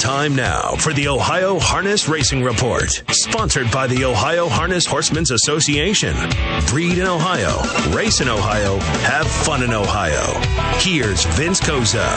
Time now for the Ohio Harness Racing Report, sponsored by the Ohio Harness Horsemen's Association. Breed in Ohio, race in Ohio, have fun in Ohio. Here's Vince Koza.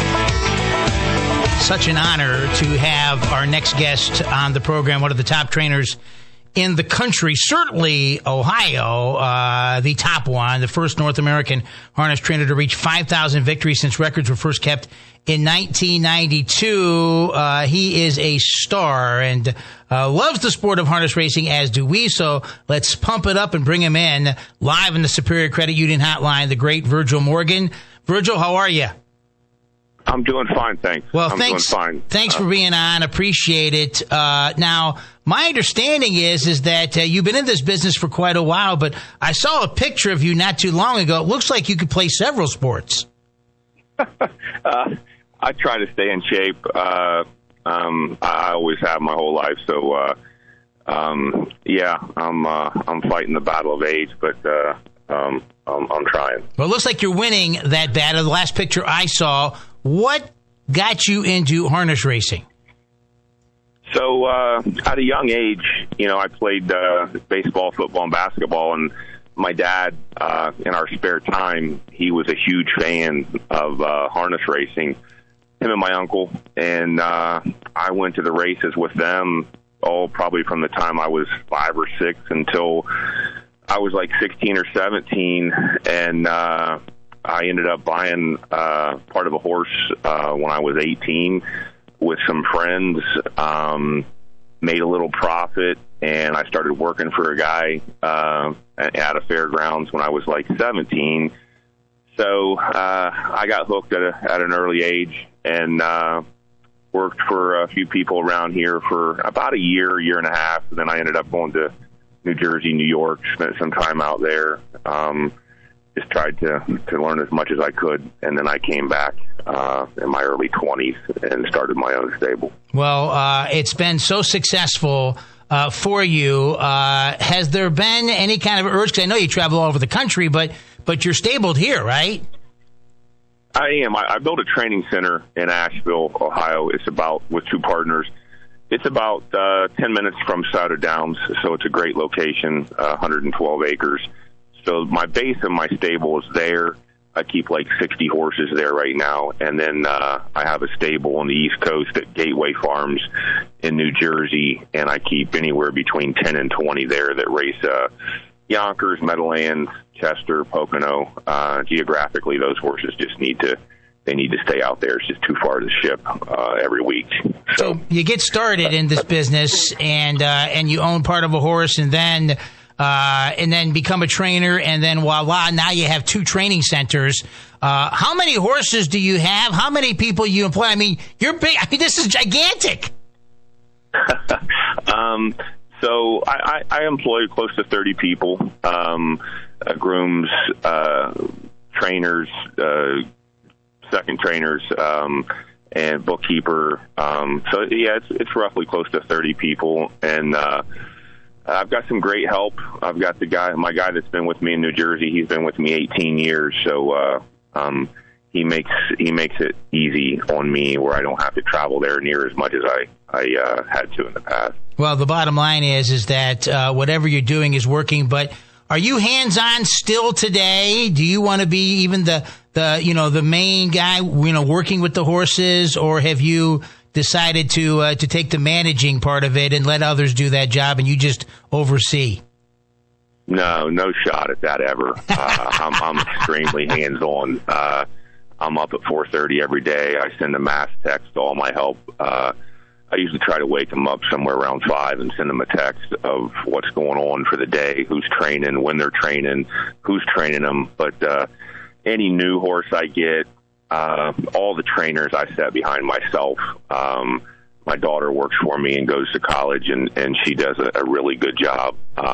Such an honor to have our next guest on the program, one of the top trainers in the country, certainly Ohio, the top one, the first North American harness trainer to reach 5,000 victories since records were first kept in 1992. He is a star and loves the sport of harness racing, as do we. So let's pump it up and bring him in live in the Superior Credit Union Hotline, the great Virgil Morgan. Virgil, how are you? I'm doing fine, thanks. Well, thanks. Doing fine. Thanks for being on. Appreciate it. Now, my understanding is that you've been in this business for quite a while, but I saw a picture of you not too long ago. It looks like you could play several sports. I try to stay in shape. I always have my whole life, so I'm fighting the battle of age, but I'm trying. Well, it looks like you're winning that battle. The last picture I saw. What got you into harness racing? So at a young age, I played baseball, football, and basketball, and my dad, in our spare time, he was a huge fan of harness racing, him and my uncle, and I went to the races with them, probably from the time I was 5 or 6 until I was like 16 or 17, and I ended up buying part of a horse when I was 18 with some friends, made a little profit, and I started working for a guy at a fairgrounds when I was like 17. So I got hooked at an early age and worked for a few people around here for about a year and a half. And then I ended up going to New Jersey, New York, spent some time out there. Just tried to learn as much as I could, and then I came back in my early 20s and started my own stable. Well, it's been so successful for you. Has there been any kind of urge? Because I know you travel all over the country, but you're stabled here, right? I am. I built a training center in Asheville, Ohio. It's with 2 partners. It's about 10 minutes from Souder Downs, so it's a great location, 112 acres. So my base of my stable is there. I keep like 60 horses there right now. And then I have a stable on the East Coast at Gateway Farms in New Jersey. And I keep anywhere between 10 and 20 there that race Yonkers, Meadowlands, Chester, Pocono. Geographically, those horses just need to stay out there. It's just too far to ship every week. So you get started in this business and you own part of a horse and then become a trainer, and then voila, now you have 2 training centers. How many horses do you have? How many people you employ? I mean, you're big. I mean, this is gigantic. So I employ close to 30 people, grooms, trainers, second trainers, and bookkeeper. So yeah, it's roughly close to 30 people, and I've got some great help. I've got my guy that's been with me in New Jersey. He's been with me 18 years, so he makes it easy on me where I don't have to travel there near as much as I had to in the past. Well, the bottom line is that whatever you're doing is working. But are you hands-on still today? Do you want to be even the main guy, working with the horses, or have you decided to take the managing part of it and let others do that job and you just oversee? No shot at that ever. I'm extremely hands-on. I'm up at 4:30 every day. I send a mass text to all my help. I usually try to wake them up somewhere around 5 and send them a text of what's going on for the day, who's training, when they're training, who's training them. But any new horse I get, all the trainers I set behind myself. My daughter works for me and goes to college, and she does a really good job.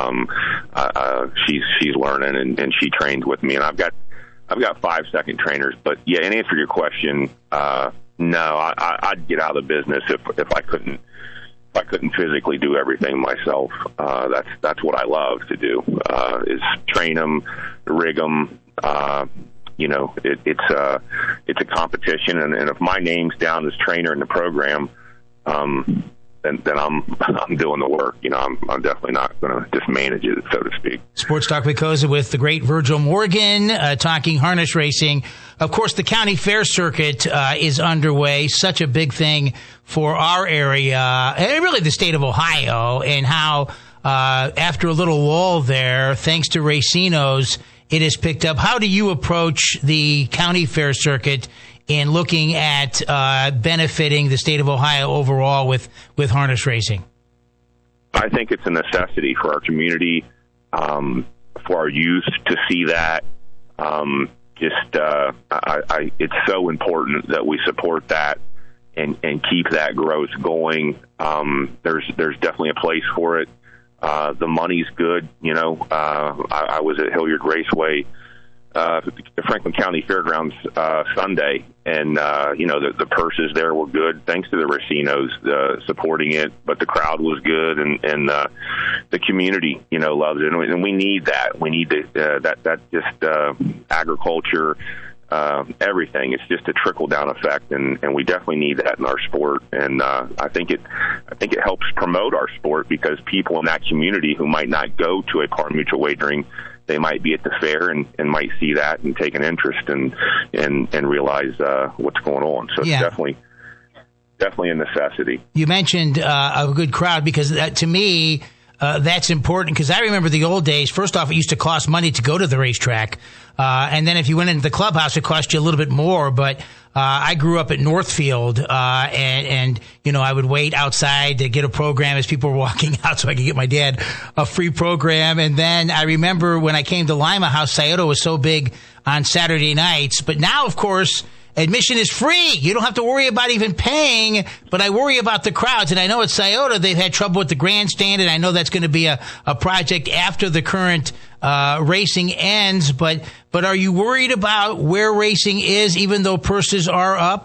She's learning and she trains with me, and I've got 5 second trainers. But yeah, in answer to your question, no, I'd get out of the business if I couldn't physically do everything myself. That's what I love to do, is train them, rig them. It's a competition, and if my name's down as trainer in the program, then I'm doing the work. I'm definitely not going to just manage it, so to speak. Sports Talk Wekoza with the great Virgil Morgan, talking harness racing. Of course, the county fair circuit is underway. Such a big thing for our area, and really the state of Ohio, and how after a little lull there, thanks to Racinos, it has picked up. How do you approach the county fair circuit in looking at benefiting the state of Ohio overall with harness racing? I think it's a necessity for our community, for our youth to see that. It's so important that we support that and keep that growth going. There's definitely a place for it. The money's good. I was at Hilliard Raceway, the Franklin County Fairgrounds Sunday, and the purses there were good thanks to the Racinos supporting it, but the crowd was good, and the community loves it, and we need that. We need that just agriculture, everything. It's just a trickle down effect, and we definitely need that in our sport. And I think it helps promote our sport, because people in that community who might not go to a par mutual wagering, they might be at the fair and might see that and take an interest and realize what's going on. So yeah. It's definitely a necessity. You mentioned a good crowd, because to me, that's important, because I remember the old days. First off, it used to cost money to go to the racetrack. And then if you went into the clubhouse, it cost you a little bit more. But I grew up at Northfield, and I would wait outside to get a program as people were walking out so I could get my dad a free program. And then I remember when I came to Lima, how Scioto was so big on Saturday nights. But now, of course, admission is free. You don't have to worry about even paying, but I worry about the crowds. And I know at Scioto they've had trouble with the grandstand, and I know that's going to be a project after the current racing ends. But are you worried about where racing is, even though purses are up?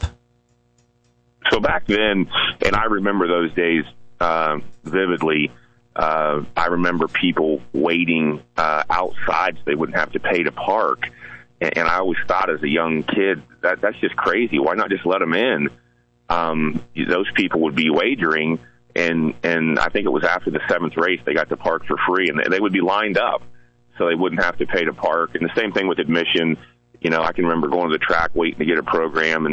So back then, and I remember those days vividly, I remember people waiting outside so they wouldn't have to pay to park. And I always thought as a young kid, that's just crazy. Why not just let them in? Those people would be wagering, and I think it was after the seventh race they got to park for free, and they would be lined up so they wouldn't have to pay to park. And the same thing with admission. I can remember going to the track waiting to get a program,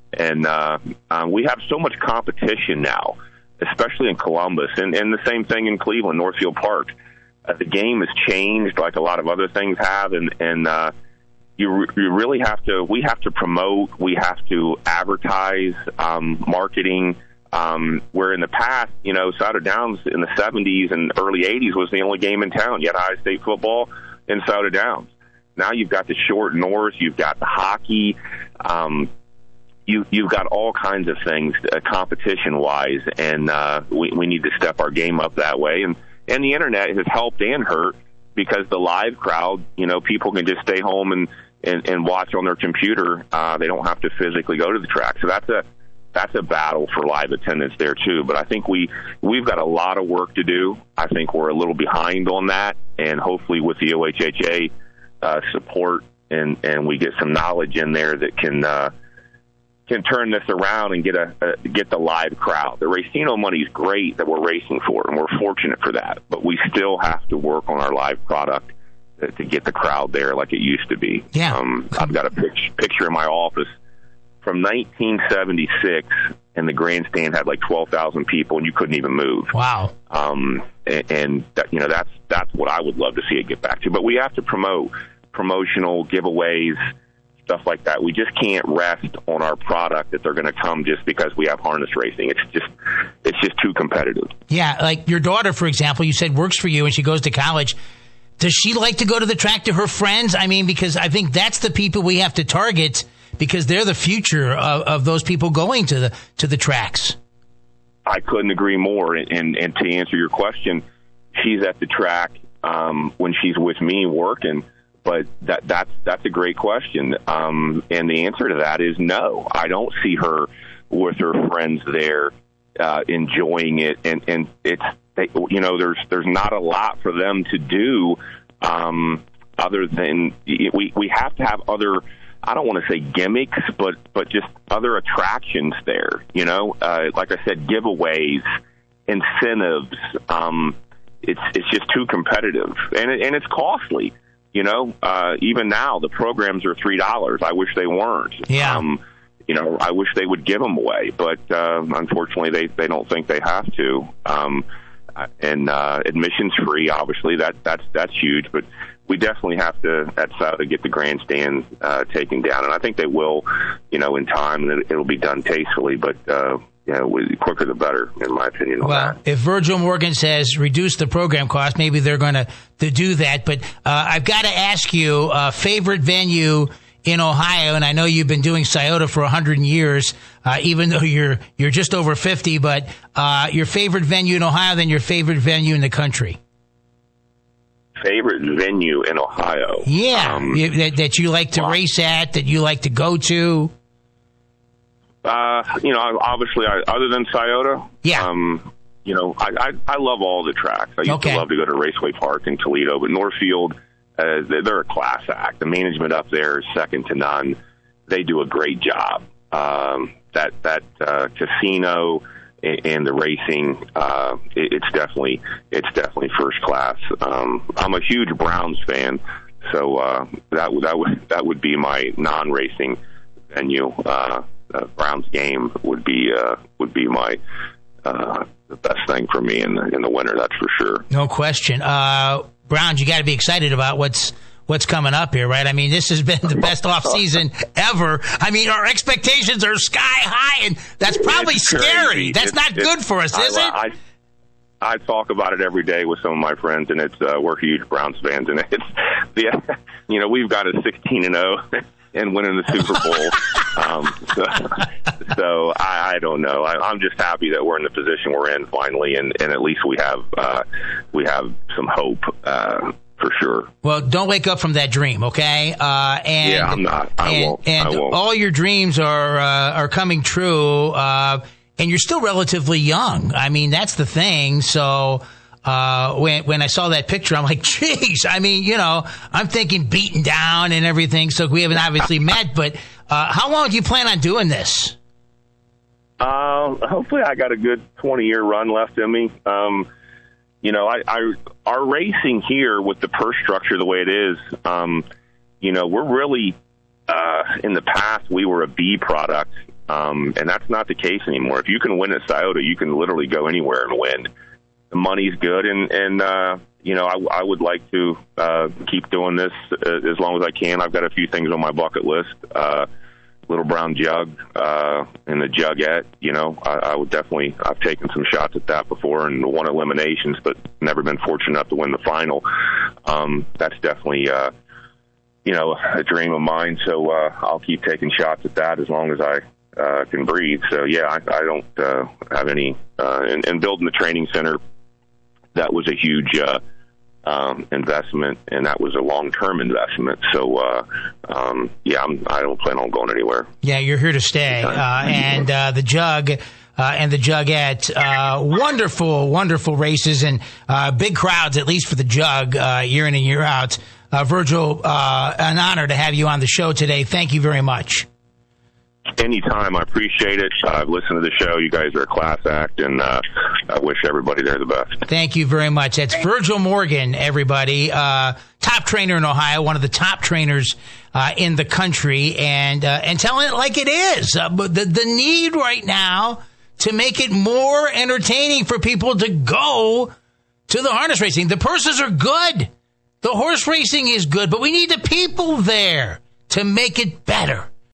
and we have so much competition now, especially in Columbus, and the same thing in Cleveland, Northfield Park. The game has changed like a lot of other things have, and you really have to. We have to promote. We have to advertise, marketing. Where in the past, Scioto Downs in the 70s and early 80s was the only game in town. You had Ohio State football in Scioto Downs. Now you've got the Short North. You've got the hockey. You've got all kinds of things competition-wise, and we need to step our game up that way. And the internet has helped and hurt, because the live crowd, people can just stay home and watch on their computer. They don't have to physically go to the track. So that's a battle for live attendance there too. But I think we've got a lot of work to do. I think we're a little behind on that, and hopefully with the OHHA support and we get some knowledge in there that can turn this around and get the live crowd. The Racino money is great that we're racing for, and we're fortunate for that. But we still have to work on our live product to get the crowd there like it used to be. Yeah. I've got a picture in my office from 1976, and the grandstand had like 12,000 people, and you couldn't even move. Wow. That's what I would love to see it get back to. But we have to promote promotional giveaways, stuff like that. We just can't rest on our product that they're going to come just because we have harness racing. It's just too competitive. Yeah, like your daughter, for example, you said works for you and she goes to college. Does she like to go to the track to her friends? I mean, because I think that's the people we have to target, because they're the future of those people going to the tracks. I couldn't agree more. And to answer your question, she's at the track when she's with me working. But that's a great question. And the answer to that is no. I don't see her with her friends there enjoying it. And there's not a lot for them to do other than we have to have other I don't want to say gimmicks, but just other attractions there. Like I said, giveaways, incentives. It's just too competitive, and it's costly. Even now the programs are $3. I wish they weren't. Yeah. I wish they would give them away, but unfortunately they don't think they have to. And admission's free, obviously that's huge, but we definitely have to at Scioto get the grandstand taken down, and I think they will, in time, and it'll be done tastefully, but the quicker the better, in my opinion. Well, if Virgil Morgan says reduce the program cost, maybe they're going to do that. But I've got to ask you, favorite venue in Ohio, and I know you've been doing Scioto for 100 years, even though you're just over 50. But your favorite venue in Ohio, then your favorite venue in the country. Favorite venue in Ohio? Yeah, that you like to race at, that you like to go to. Obviously, other than Scioto, yeah. I love all the tracks. I used to love to go to Raceway Park in Toledo, but Northfield, they're a class act. The management up there is second to none. They do a great job. That casino and the racing, it's definitely first class. I'm a huge Browns fan, so that would be my non-racing venue. Browns game would be my the best thing for me in the winter. That's for sure. No question. Browns, you got to be excited about what's coming up here, right? I mean, this has been the best off season ever. I mean, our expectations are sky high, and that's probably scary. That's not good for us, is it? I talk about it every day with some of my friends, and it's we're huge Browns fans, and we've got a 16-0 and winning the Super Bowl. So I don't know. I'm just happy that we're in the position we're in finally, and at least we have some hope. For sure. Well, don't wake up from that dream, okay? Yeah, I'm not. I won't. All your dreams are coming true, and you're still relatively young. I mean, that's the thing. So when I saw that picture, I'm like, geez. I mean, I'm thinking beaten down and everything. So we haven't obviously met, but how long do you plan on doing this? Hopefully, I got a good 20-year run left in me. Our racing here with the purse structure the way it is, we're really, in the past, we were a B product, and that's not the case anymore. If you can win at Scioto, you can literally go anywhere and win. The money's good, and I would like to keep doing this as long as I can. I've got a few things on my bucket list. Little brown jug and the jugette, I would definitely, I've taken some shots at that before and won eliminations, but never been fortunate enough to win the final. That's definitely, a dream of mine. So I'll keep taking shots at that as long as I can breathe. So, yeah, I don't have any, and building the training center, that was a huge investment, and that was a long-term investment. So, I don't plan on going anywhere. Yeah, you're here to stay. And the Jug and the Jugette, wonderful, wonderful races and big crowds, at least for the Jug, year in and year out. Virgil, an honor to have you on the show today. Thank you very much. Anytime. I appreciate it. I've listened to the show. You guys are a class act, and I wish everybody there the best. Thank you very much. That's Virgil Morgan, everybody. Top trainer in Ohio, one of the top trainers in the country, and telling it like it is. The need right now to make it more entertaining for people to go to the harness racing. The purses are good. The horse racing is good, but we need the people there to make it better.